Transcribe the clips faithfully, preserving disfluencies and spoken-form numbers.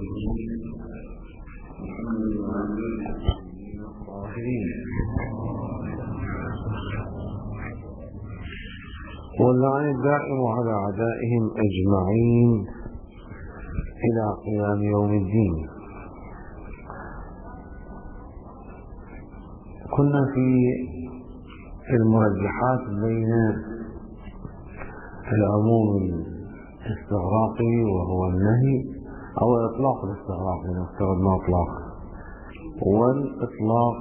واللعن الدائم على أعدائهم أجمعين إلى قيام يوم الدين. كنا في المرجحات بين العموم الاستغراقي وهو النهي أو إطلاق الاستغراقي نفترض ما إطلاق والإطلاق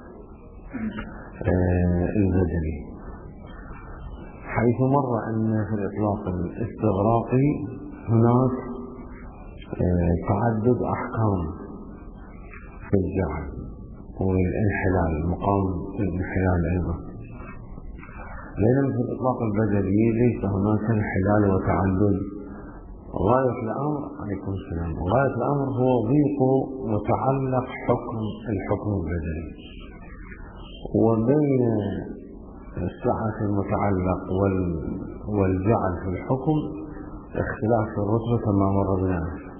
آه البدني، حيث مر أن في الإطلاق الاستغراقي هناك آه تعدد أحكام في الجعل والانحلال مقام الانحلال أيضا، بينما في الإطلاق البدني ليس هناك انحلال وتعدد. غاية الأمر عليكم السلام غاية الأمر هو ضيق متعلق حكم الحكم البدني، وبين السعة المتعلق والجعل في الحكم اختلاف في الرتبة كما مر بنا.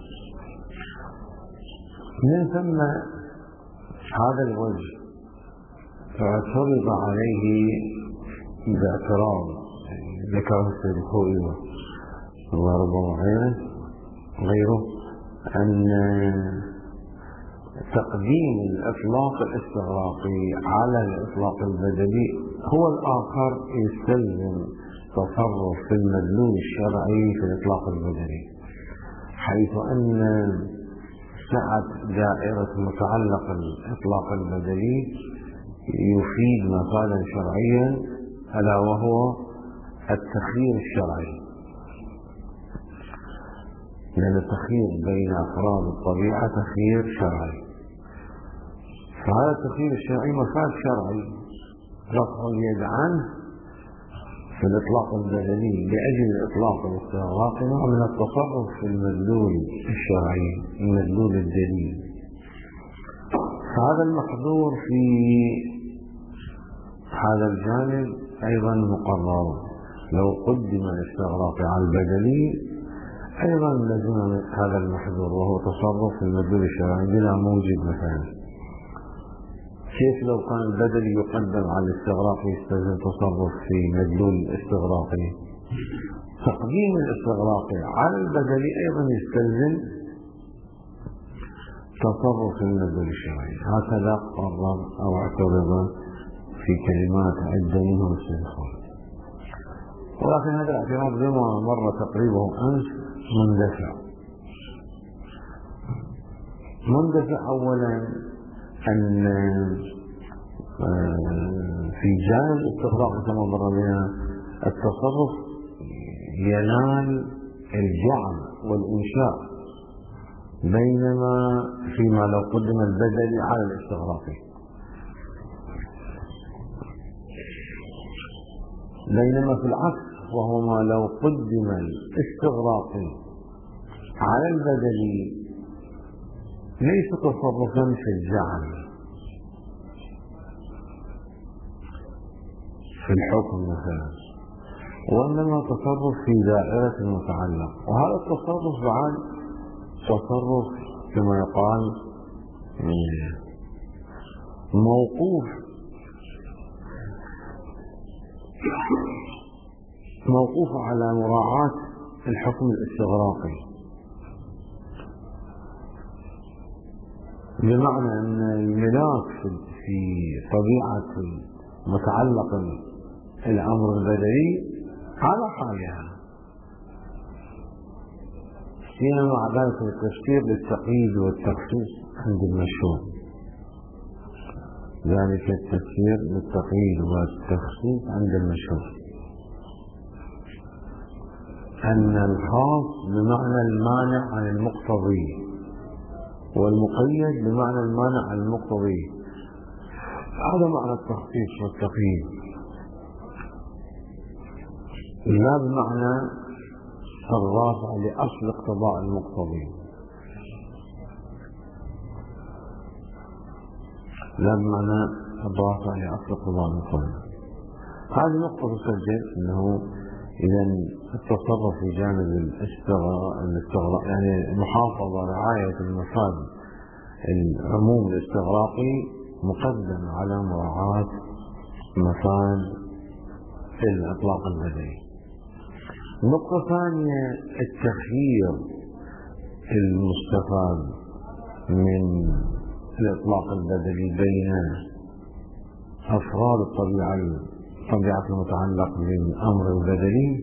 من ثم هذا الوجه اعترض عليه باعتراض ذكره السيد الخوئي وربما غيره غيره أن تقديم الإطلاق الاستغراقي على الإطلاق البدني هو الآخر يستلزم تصرف في المدلول الشرعي في الإطلاق البدني، حيث أن سعة دائرة متعلق الإطلاق البدني يفيد مفادا شرعيا ألا وهو التخيير الشرعي، لأن التخيير بين أفراد الطبيعة تخيير شرعي، فهذا التخيير الشرعي مفاد شرعي رفع اليد عنه في الإطلاق البدني لأجل الإطلاق الاستغراقي نوع من التصرف في المدلول الشرعي المدلول الدليل. فهذا المحظور في هذا الجانب أيضا مقرر، لو قدم الاستغراق على البدني أيضا لازم هذا المحظور وهو تصرف في المدلول الشرعي بلا موجب. مثلا كيف لو كان البدني يقدم على الاستغراق يستلزم تصرف في مدلول الاستغراقي؟ تقديم الاستغراقي على البدني أيضا يستلزم تصرف في المدلول الشرعي. هكذا قرر أو اعترض في كلمات عدة منهم السلفون، ولكن هذا الاعتراض بما مر تقريبه أمس مندفع مندفع أولا أن في جانب الاستغراق كما مر بنا التصرف ينال الجعل والإنشاء، بينما فيما لو قدم البدل على الاستغراق، بينما في العكس وهو ما لو قدم الاستغراق على البدل ليس تصرفا في الجعل في الحكم مثلا، وإنما تصرف في دائرة المتعلق، وهذا التصرف بعد تصرف كما يقال موقوف موقوف على مراعاة الحكم الاستغراقي، بمعنى أن الملاك في طبيعة متعلق الأمر البدني على حالها، فيما مع ذلك التفسير للتقييد والتخصيص عند المشهور، ذلك التفسير للتقييد والتخصيص عند المشهور أن الخاص بمعنى المانع عن المقتضي والمقيد بمعنى المانع عن المقتضي، هذا معنى التخصيص والتقييد، لا بمعنى الرافع لأصل اقتضاء المقتضي، لا بمعنى الرافع لأصل اقتضاء المقتضي. هذه نقطة تسجل أنه إذا التصرف في جانب الاستغراق يعني المحافظة رعاية المفاد العموم الاستغراقي مقدم على مراعاة مفاد الإطلاق البدني. النقطة الثانية التخيير المستفاد من الإطلاق البدني بين أفراد الطبيعة الطبيعة المتعلق بالأمر البدني.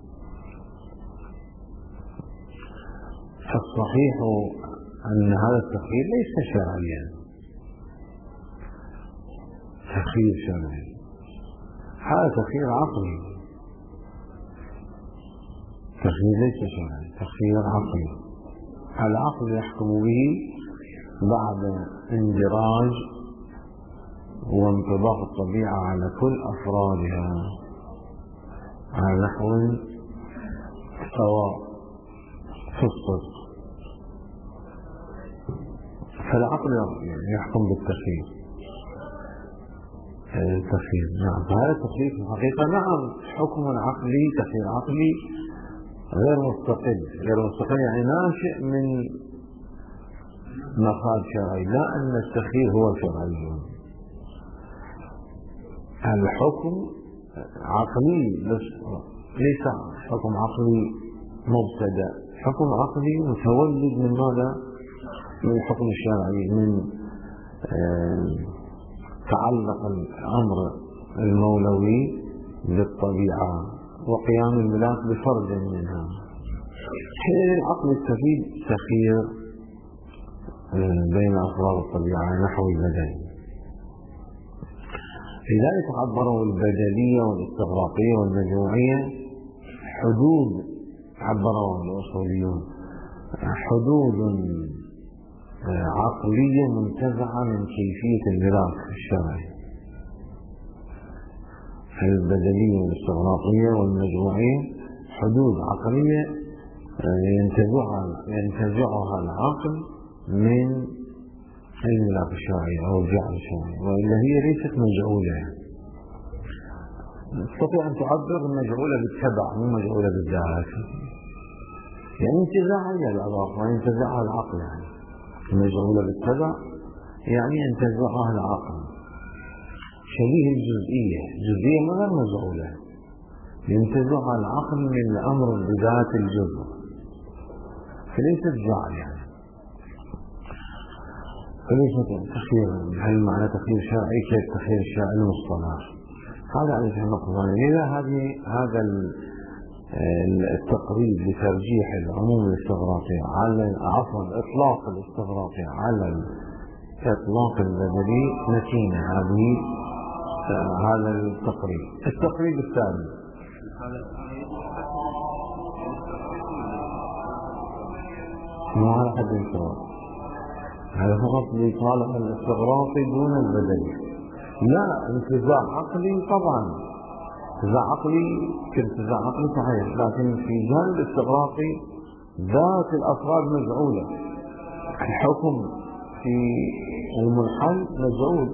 الصحيح أن هذا التخيير ليس شرعيا، تخيير شرعي، هذا تخيير عقلي، تخيير ليس شرعي، تخيير عقلي. العقل يحكم به بعد اندراج وانطباق الطبيعة على كل أفرادها على نحو سواء في الصدق، فالعقل يحكم بالتخيير. التخيير نعم، فهذا التخيير في الحقيقة نعم حكم عقلي، تخيير عقلي غير مستقل، غير مستقل يعني ناشئ من مفاد شرعي، لا أن التخيير هو شرعي. الحكم عقلي ليس حكم عقلي مبتدأ، حكم عقلي متولد من ماذا؟ من الحكم الشرعي، من تعلق الأمر المولوي بالطبيعة وقيام الملاك بفرد منها. حين العقل يستفيد تخيير بين أفراد الطبيعة نحو البدن. لذلك عبروا البدلية والاستغراقية والمجموعية حدود، عبروا الأصوليون حدود عقلية منتزعة من كيفية الميراث الشرعي. البدلية والاستغراقية والمجموعية حدود عقلية ينتزعها ينتزعها العقل من الميراث الشرعي أو الجعل الشرعي، وإلا هي ليست مجعولة. تستطيع أن تعبر مجعولة بالتبع مو مجعولة بالذات، يعني انتزاعها إلى الإضافة وينتزعها العقل. يعني مجعولة بالتبع يعني ينتزعها العقل، شبيه الجزئية، جزئية ما غير مجعولة، ينتزعها العقل من الأمر بذات الجزء، فليست جعل يعني، فليست تخيير. هل معنى تخيير شرعي كالتخيير الشرعي المصطلح؟ هذا على جهة النقطة. إذا هذه هذا التقريب لترجيح العموم الاستغراقي على عفوا إطلاق الاستغراقي على الإطلاق البدني نتيجة هذه هذا التقريب. التقريب الثاني ما على حد سواء، هذا فقط لطالب الاستغراقي دون البدني. لا، انتزاع عقلي طبعا، انتزاع عقلي كانتزاع عقلي صحيح، لكن في جانب الاستغراقي ذات الافراد مجعوله، الحكم في المنحل مجعول.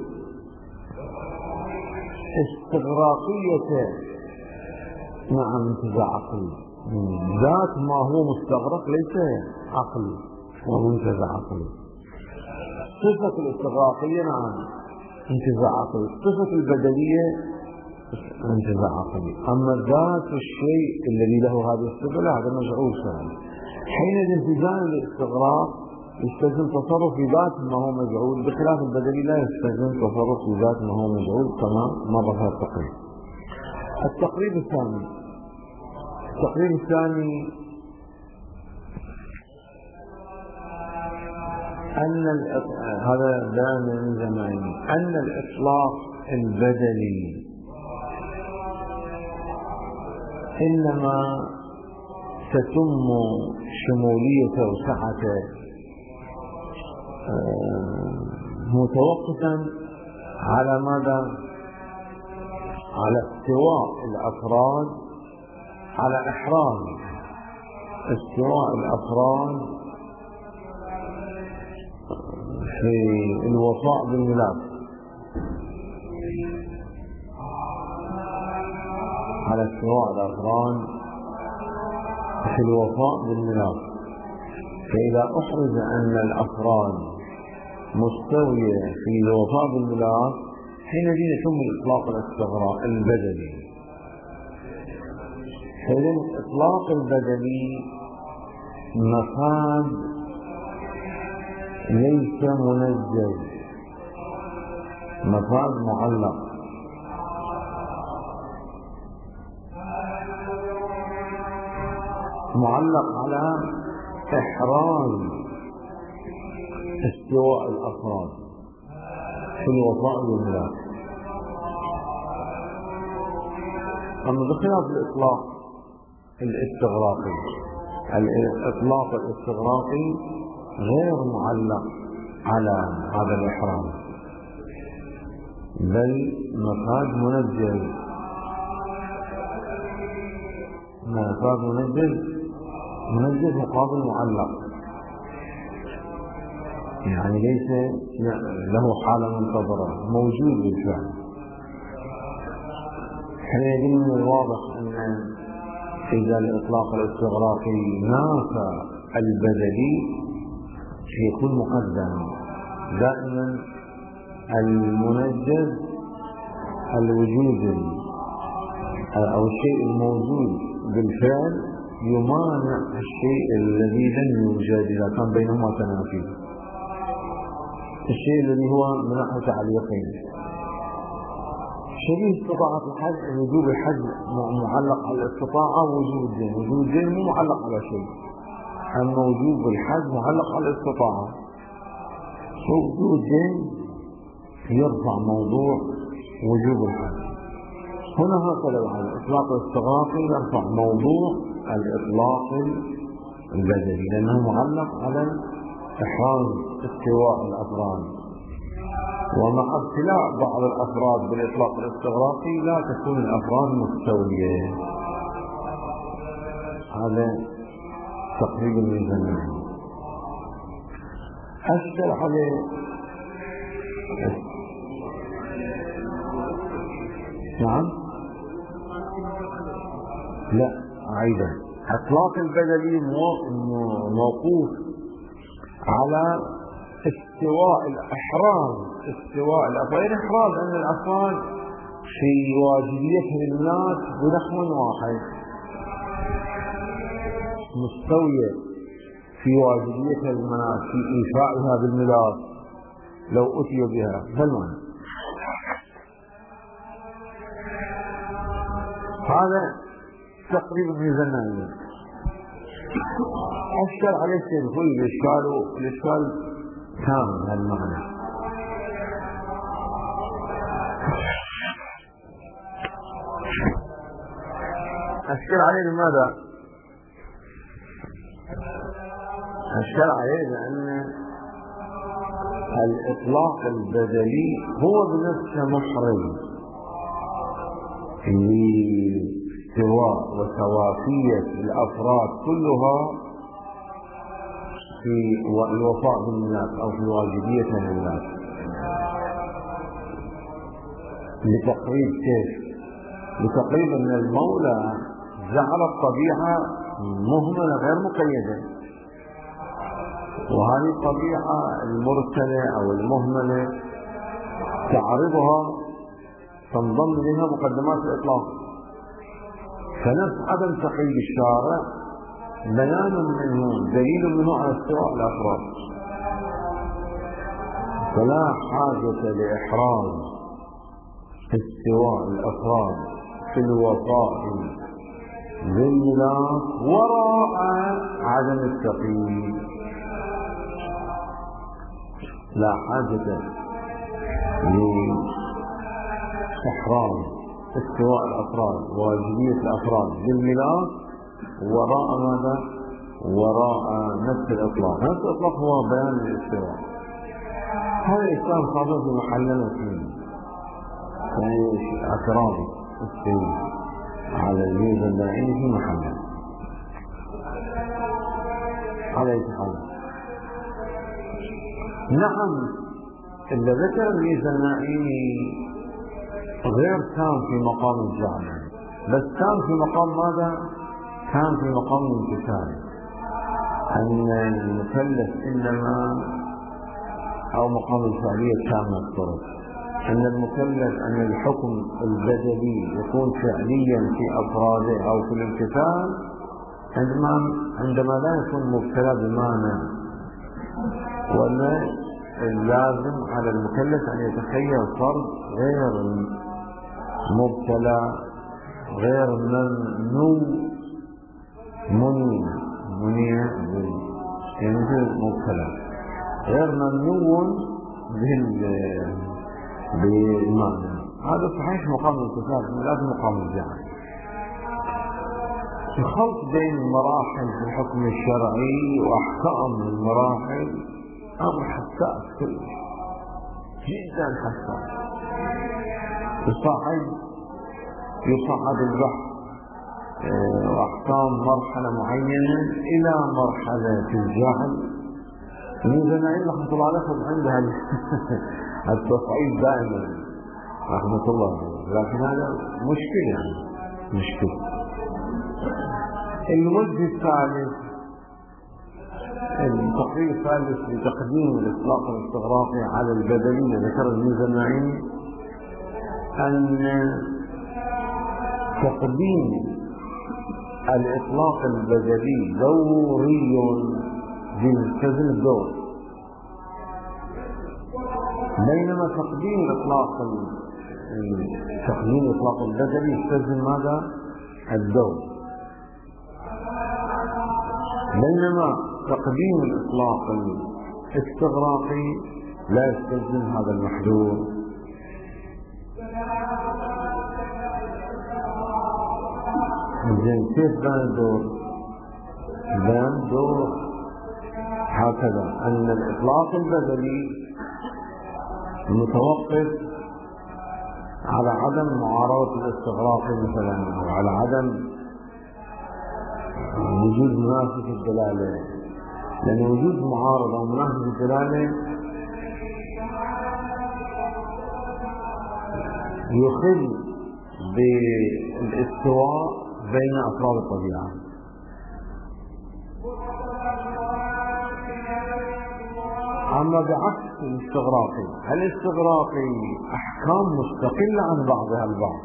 استغراقية نعم انتزاع عقلي، ذات ما هو مستغرق ليس عقلي وهو انتزاع عقلي. صفة الاستغراقية نعم انتزاع عقلي، صفة البدلية انتزاع عقلي، أما ذات الشيء الذي له هذه الصفة لا، هذا مجعول شرعي. حينئذ في جانب الاستغراق يستلزم تصرف في ذات ما هو مجعول، بخلاف البدلي لا يستلزم تصرف في ذات ما هو مجعول كما مر في التقريب. التقريب الثاني التقريب الثاني أن هذا بيان من زمان أن الإطلاق البدني إنما تتم شمولية وسعته متوقفا على ماذا؟ على استواء الأفراد على إحراز استواء الأفراد في الوفاء بالميلاد، على استواء الأفراد في الوفاء بالميراث. فإذا أحرز أن الأفراد مستوية في الوفاء بالميراث حينئذ يتم إطلاق الاستغراق البدني. فإذا الإطلاق البدني مفاد ليس منجز، مفاد معلق. معلق على إحراز استواء الأفراد في الوفاء بالميراث. أما بخلاف الإطلاق الاستغراقي، الإطلاق الاستغراقي غير معلق على هذا الإحراز، بل مفاد منجز. مفاد منجز منجز مقابل معلق، يعني ليس له حالة منتظرة، موجود بالفعل. حينئذ من الواضح أن إذا الإطلاق الاستغراقي نافى البدلي سيكون مقدم. دائما المنجز الوجود أو الشيء الموجود بالفعل يمانع الشيء الذي لم يوجد إذا كان بينهما تنافي. الشيء الذي هو من ناحية على اليقين شبيه استطاعة الحج، وجوب الحج معلق على الاستطاعة، وجوب الدين وجوب الدين مو معلق على شيء. أما وجوب الحج معلق على الاستطاعة، وجوب الدين يرفع موضوع وجوب الحج. هنا هكذا على الإطلاق الاستغراقي يرفع موضوع الإطلاق البدني، لأنه معلق على إحراز استواء الأفراد. ومع ابتلاء بعض الأفراد بالإطلاق الاستغراقي لا تكون الأفراد مستوية. هذا تقريبا من زمان أشكل عليه. نعم، لا أيضا إطلاق البدلي موقوف على استواء الإحراز، استواء الأفراد. الإحراز أن الأفراد في واجبيتها للناس بنحو واحد، مستوية في واجبيتها للناس في إيفائها بالميراث لو أتي بها. فالمعنى هذا تقريبا في زمان أشكل عليه الشيء الإشكال الإشكال كامل هالمعنى. أشكل عليه لماذا؟ أشكل عليه لأن الإطلاق البدلي هو بنفسه محرز لاستواء وتوافية الأفراد كلها في الوفاء بالناس أو في واجبية للناس، لتقريب كيف؟ لتقريب أن المولى جعل الطبيعة مهملة غير مقيدة، وهذه الطبيعة المرسلة أو المهملة تعرضها تنضم إليها مقدمات الإطلاق. فنفس عدم تقييد الشارع بيان منه، دليل منه على استواء الأفراد. فلا حاجة لإحراز استواء الأفراد في الوفاء بالميراث وراء عدم التقييد. لا حاجة لإحراز استواء الأفراد واجبية الأفراد بالميراث وراء ماذا؟ وراء نفس الإطلاق. نفس الإطلاق هو بيان الاستواء. هذا الإسلام صادر في محلنا فيه، يعني اعتراض السيد على الميزة الداعين في محله على يتحدث. نعم، اللي ذكر الميزة النائمي غير كان في مقام الجامع، بس كان في مقام ماذا؟ كان في مقام الامتثال، أن المكلف إنما، أو مقام الفعلية كما افترض أن المكلف أن الحكم البدلي يكون فعليا في أفراده أو في الامتثال عندما عندما لا يكون مبتلى بمانع، ولا اللازم على المكلف أن يتخيل فرض غير مبتلى غير ممنوع منيع منيع يعني مبتلى غير ممنوع بالمعنى. هذا صحيح مقام الامتثال، لازم مقام الجعل. الخلط بين المراحل في الحكم الشرعي وأحكام المراحل أمر حساس كله، جدا حساس. يصعد يصعد البحث وأحكام مرحلة معينة إلى مرحلة الجهل. الميزانيين رحمة الله عليهم عندها التصعيد دائما رحمة الله عليه، لكن هذا مشكلة يعني مشكلة. الوجه الثالث، التقرير الثالث لتقديم الإطلاق الاستغراقي على البدلية ذكر الميزانيين أن تقديم الإطلاق البدلي دوري يلتزم الدور، بينما تقديم الإطلاق تقديم الإطلاق البدلي يلتزم ماذا؟ الدور، بينما تقديم الإطلاق الاستغراقي لا يستلزم هذا المحذور. زين كيف بان الدور؟ بان دور هكذا أن الإطلاق البدلي متوقف على عدم معارضة الاستغراقي مثلا، أو على عدم وجود منافسة الدلالة، لأن وجود معارضة ومنافسة الدلالة يخل بالاستواء بين أفراد الطبيعة. أما بعكس الاستغراقي، الاستغراقي أحكام مستقلة عن بعضها البعض،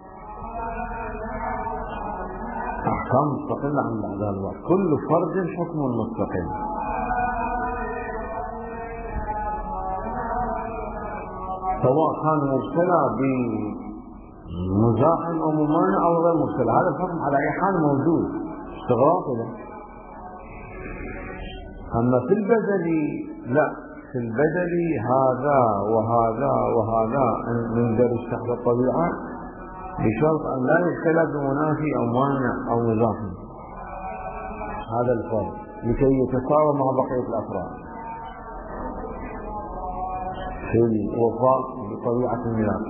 أحكام مستقلة عن بعضها البعض، كل فرد حكم مستقل. سواء كان مبتلى بمزاحم أو ممانع أو غير مبتلى، هذا الحكم على أي حال موجود استغراقي له. أما في البدلي لا، في البدلي هذا وهذا وهذا يندرج تحت الطبيعة بشرط أن لا يبتلى بمنافي أو مانع أو مزاحم، هذا الفرق لكي يتساوى مع بقية الأفراد في الوفاء بطبيعة الميراث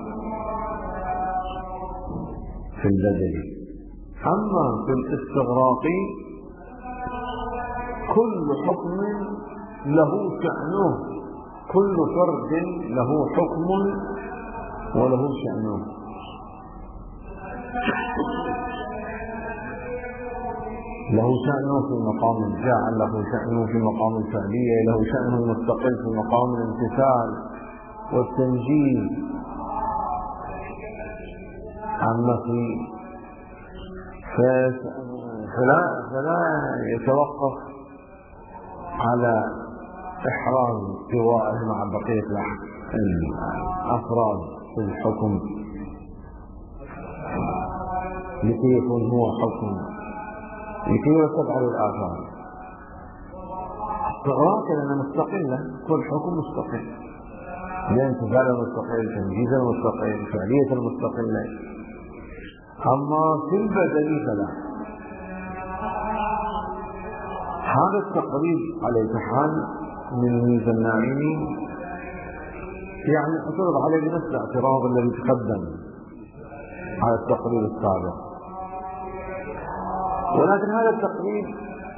في البدلي. أما في الاستغراقي كل حكم له شأنه، كل فرد له حكم وله شأنه. له شأنه في مقام الجعل، له شأنه في مقام الفعلية، له شأنه المستقل في مقام الامتثال والتنجيز. أما في فلا, فلا يتوقف على إحراز سوائه مع بقية الأفراد في الحكم لكي يكون هو حكم، لكي يرتب على الآثار. استغراقي لأنها مستقلة، كل حكم مستقل، الامتثال المستقل، تنجيز المستقل، فعلية المستقلة. أما في البدلي فلا. هذا التقريب على حال من الميزانيين يعني اعترض عليه بنفس الاعتراض الذي تقدم على التقريب السابق، ولكن هذا التقريب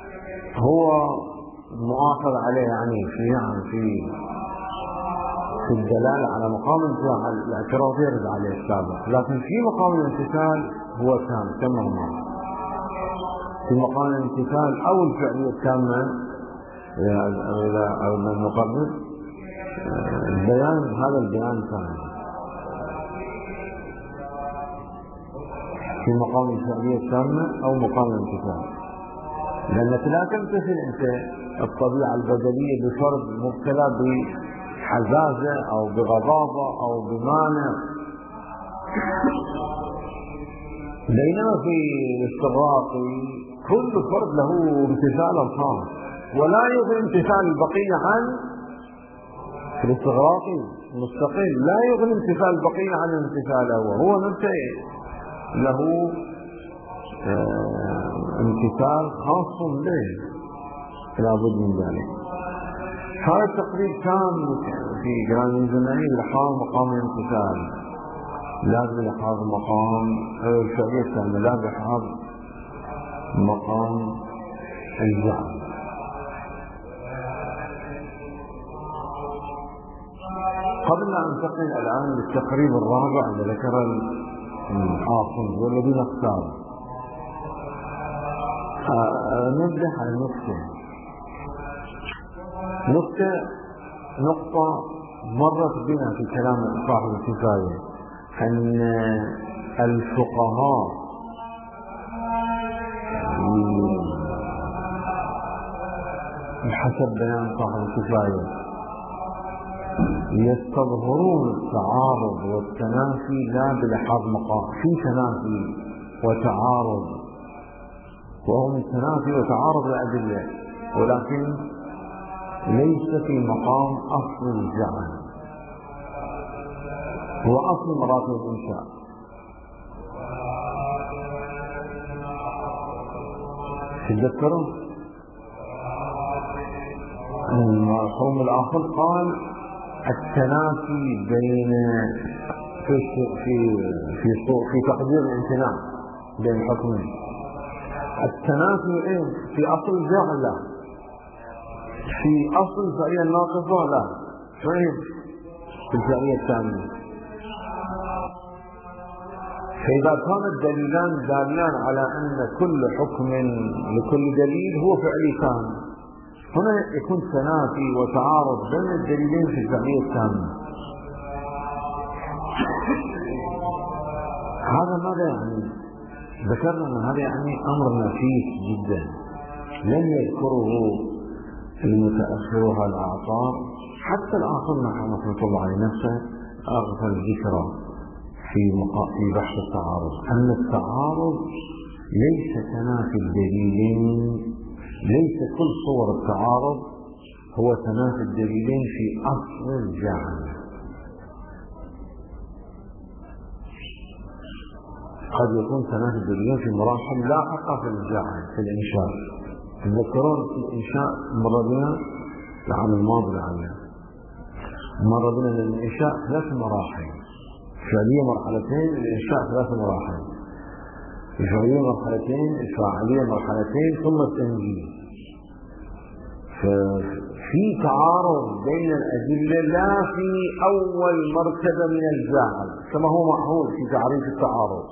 هو مؤاخذ عليه يعني في يعني في في في الدلالة على مقام الانتفاع الاعتراض يرد عليه السابق، لكن في مقام الامتثال هو تام كما هو. في مقام الامتثال أو الفعلية التامة إذا أردنا نقرر البيان، هذا البيان تام. في مقام الفعلية التامة أو مقام الامتثال، لأنك لا تمتثل أنت الطبيعة البدنية بفرض مبتلى بحزازة أو بغضاضة أو بمانع، بينما في الاستغراق كل فرد له امتثال خاص، ولا يغني امتثال البقية عن في الاستغراق مستقل، لا يغني امتثال البقية عن الامتثال هو هو نفسه له امتثال خاص به، لا بد من ذلك. هذا التقرير كان في جرانين زمني لحاظ مقام الامتثال، لا بلحاظ مقام الفعلية التامة، لا بلحاظ مقام الجعل. قبل أن ننتقل الآن للتقريب الرابع الذي ذكر الحافظ والذين اختاروا، نبدأ على نقطة نقطة نقطة مرت بنا في كلام صاحب الكفاية، أن الفقهاء بحسب بيان صاحب الكفاية يستظهرون التعارض والتنافي لا بلحاظ مقام، في تنافي وتعارض، وهو من تنافي وتعارض الأدلة، ولكن ليس في مقام أصل الجعل، هو أصل مراتب الإنشاء. تذكروا المرحوم الآخر قال التنافي بين في في في, في تقدير الامتناع بين حكمين، التنافي ايه في اصل الجعل لا، في اصل الفعلية الناقصة لا، فين في الفعلية الثانية. فإذا كان الدليلان دالان على أن كل حكم لكل دليل هو فعلي ثاني، هنا يكون تنافي وتعارض بين الدليلين في الفعلية التامة. هذا ماذا يعني؟ ذكرنا أن هذا يعني أمر نفيس جدا لم يذكره المتأخر الأعصار، حتى الآخر رحمه الله عليه نفسه أغفل ذكره في في بحث التعارض، أن التعارض ليس تنافي الدليلين، ليس كل صور التعارض هو تنافي الدليلين في أصل الجعل. قد يكون تنافي الدليلين في مراحل لاحقة في الجعل في الإنشاء. تذكرون في الإنشاء مر بنا العام الماضي عليها، مر بنا للإنشاء ثلاث مراحل، الفعلية مرحلتين، الإنشاء ثلاث مراحل، الفعلية مرحلتين، الفاعلية مرحلتين، ثم التنجيز. ففي تعارض بين الأدلة لا في أول مرتبة من الجعل كما هو معهود في تعريف التعارض.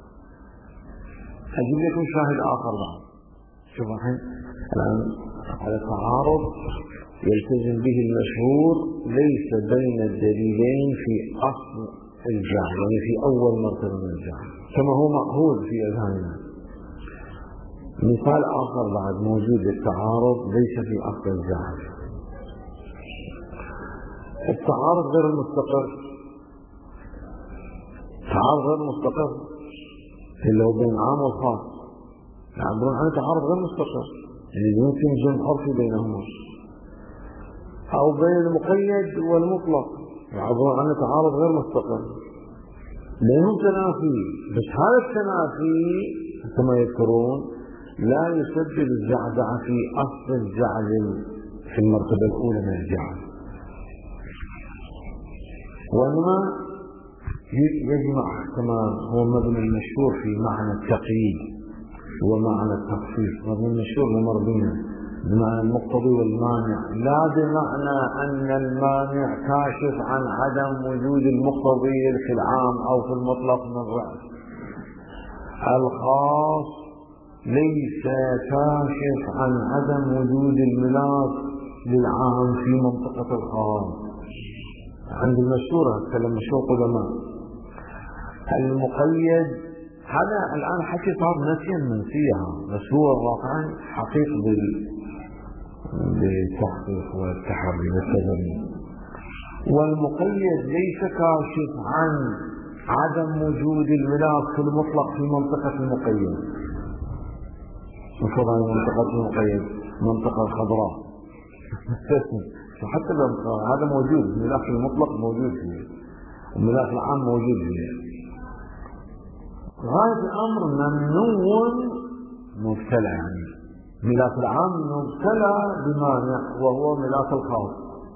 أجيب لكم شاهد آخر بعد. شوف الحين الآن على التعارض يلتزم به المشهور ليس بين الدليلين في أصل الجعل، يعني في أول مرتبة من الجعل كما هو معهود في أذهاننا. مثال آخر بعد موجود للتعارض ليس في أصل الجعل، التعارض غير المستقر، التعارض غير المستقر اللي هو بين العام والخاص يعبرون عن تعارض غير مستقر، يعني يمكن جمع عرفي بينهما، أو بين المقيد والمطلق يعبرون عن تعارض غير مستقر، بينهم تنافي، بس هذا التنافي كما يذكرون لا يسبب الزعزعة في أصل الجعل في المرتبة الأولى من الجعل، وإنما يجمع كما هو مبنى المشهور في معنى التقييد ومعنى التخصيص. مبنى المشهور لمر بنا بمعنى المقتضي والمانع، لا بمعنى أن المانع كاشف عن عدم وجود المقتضي في العام أو في المطلق من الرأس. الخاص ليس كاشف عن عدم وجود الملاك للعام في منطقة الخاص. عند المشهورة كلام مشهور قدماء. المقيد هذا الآن حكي صار نسيا منسيها، بس هو الواقع حقيق بالتحقيق والتحري والتبني. والمقيد ليس كاشف عن عدم وجود الملاك في المطلق في منطقة المقيد. وفضل منطقة المقيد منطقة الخضراء حتى هذا موجود، الملاك المطلق موجود فيه، الملاك العام موجود فيه. غاية الأمر ممنوع مبتلى، يعني ملاك العام مبتلى بمانع وهو ملاك الخاص،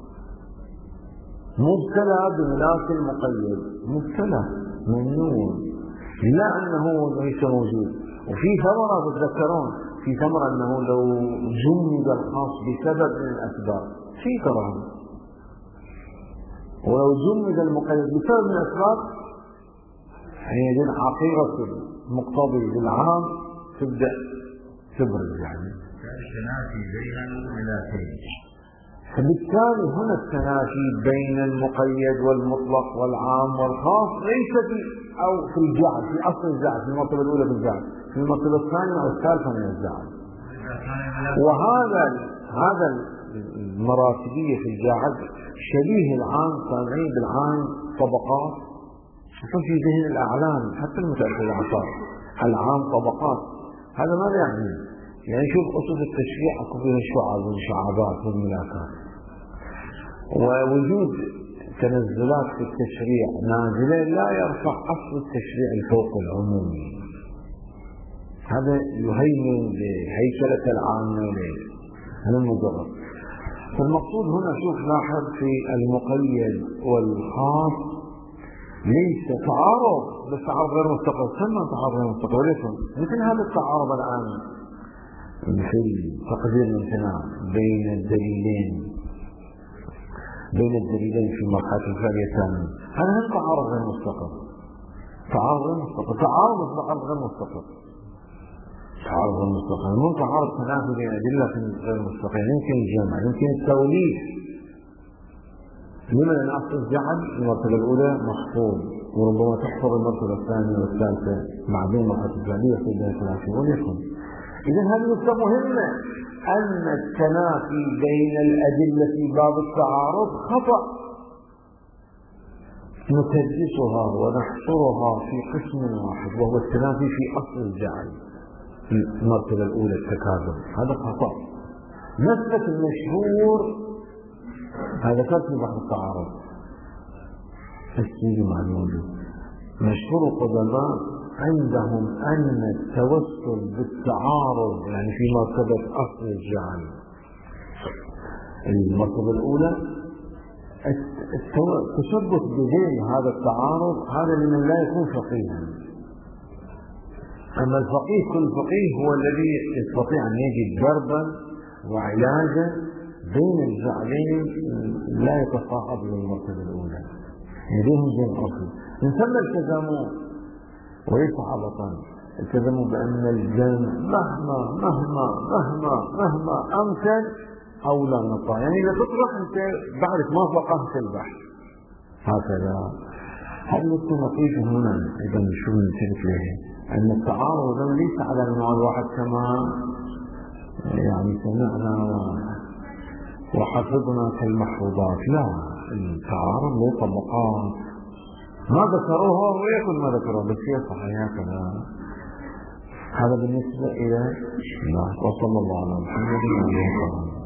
مبتلى بملاك المقيد، مبتلى ممنوع، لا أنه ليس موجود. وفي ثمرة تتذكرون في ثمرة أنه لو جمد الخاص بسبب من الأسباب في ترى، ولو جمد المقيد بسبب من الأسباب هي دي حقيقة المقتضي بالعام تبدأ تبرز، يعني التنافي بين الملاكين. فبالتالي هنا التنافي بين المقيد والمطلق والعام والخاص ليس في أو في الجعل، في أصل الجعل، في المرتبة الأولى في الجعل، في المرتبة الثانية أو الثالثة من الجعل. وهذا هذا المراتبية في الجعل شبيه العام، طالعين بالعام طبقات، خصوصا في ذهن الأعلام حتى المتأخر العصار العام طبقات. هذا ماذا يعني؟ يعني شوف أصول التشريع أكو فيها الشعاب والشعابات والملاكات، ووجود تنزلات في التشريع نازلة لا يرفع أصل التشريع الفوق العمومي. هذا يهيمن بهيكلة العامة هذا المجرد. فالمقصود هنا شوف لاحظ في المقيد والخاص ليس تعارض، بس تعارض غير مستقر. سمى تعارض غير مستقر ليكن مثل هذا التعارض الآن في تقدير الامتناع بين الدليلين بين الدليلين في مرحلة الثانية الثانية، هذا هم تعارض غير مستقر. تعارض غير مستقر، تعارض تعارض غير مستقر، تعارض غير مستقر، مو تعارض تنافي بين أدلة غير مستقر. يمكن الجمع، يمكن التوليد. لما لأن أصل الجعل المرتبة الأولى محفوظ، وربما تحفظ المرتبة الثانية والثالثة معدوم مرحلة الجعلية في بداية الثلاثين وليكن. إذا هذه نقطة مهمة، أن التنافي بين الأدلة في باب التعارض خطأ، نكدسها ونحصرها في قسم واحد وهو التنافي في أصل الجعل المرتبة الأولى التكاثر، هذا خطأ. نسبة المشهور هذا كان في بحث التعارض السيدي مع الموجود. مشهور القدماء عندهم أن التوسل بالتعارض يعني في مرتبة أصل الجعل المرتبة الأولى، التشبث بذيل هذا التعارض هذا لمن لا يكون فقيها. أما الفقيه كل فقيه هو الذي يستطيع أن يجد ضربا وعلاجا بين الجعلين لا يتصاحب للمرتبة الأولى، يديهم بين أصل. من ثم التزموا وليس عبطا، التزموا بأن الجمع مهما مهما مهما مهما أمكن أو لا نطع، يعني إذا تطرح أنت بعد ما فقهت البحث هكذا. هل نكون نقيف هنا أيضا شو نتلف له أن التعارض ليس على النوع الواحد كما يعني سمعنا وحفظنا كالمحفوظات، لا، التعارض له طبقات ما ذكروها ويكن ما ذكروها، بس هي صحيح هكذا. هذا بالنسبة إلى الله. وصلى الله على محمد وعلى آله وصحبه.